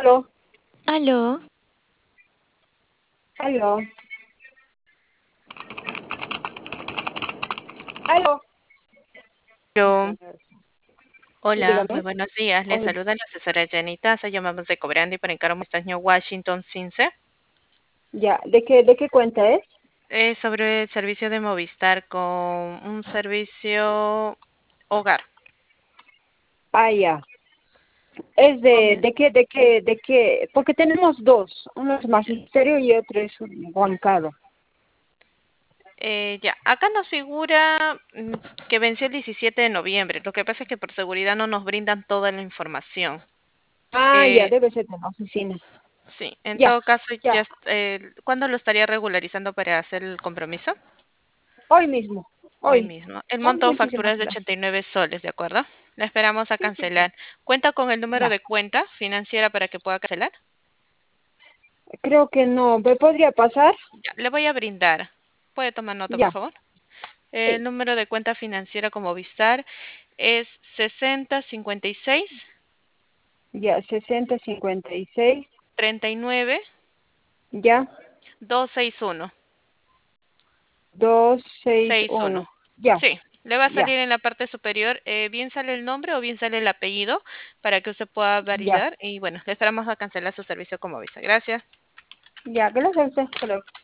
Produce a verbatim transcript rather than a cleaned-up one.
Aló, Aló, aló, aló. yo, Sí, hola, muy dígame. buenos días. Les Hola. saluda la asesora Jenny Taza. Llamamos de Cobrando y para encargo New Washington quince. Ya, ¿de qué, de qué cuenta es? Es sobre el servicio de Movistar con un servicio hogar. Ah, ya. Es Con de, el- de qué, de qué, de qué, porque tenemos dos, uno es magisterio y otro es un bancado. eh, ya, acá nos figura mm, que venció el diecisiete de noviembre. Lo que pasa es que por seguridad no nos brindan toda la información. Ah, ya, Eh, debe ser de la oficina. sí, en Ya, todo caso, ya, ya, est- eh, ¿cuándo lo estaría regularizando para hacer el compromiso? hoy mismo, Hoy hoy, mismo. El hoy monto factura muchísimas es de gracias. ochenta y nueve soles, ¿de acuerdo? La esperamos a Sí, sí, sí, cancelar. ¿Cuenta con el número ya. de cuenta financiera para que pueda cancelar? Creo que no, ¿me podría pasar? Ya, le voy a brindar. ¿Puede tomar nota, por Ya, favor? El sí, número de cuenta financiera como Vistar es sesenta cincuenta y seis ya, sesenta cincuenta y seis, treinta y nueve ya, doscientos sesenta y uno. dos, seis, sesenta y uno. uno, ya, Sí, le va a ya, salir en la parte superior, eh, bien sale el nombre o bien sale el apellido para que usted pueda ya, validar. Y bueno, le esperamos a cancelar su servicio como Visa. Gracias. ya, gracias a usted. Hasta luego.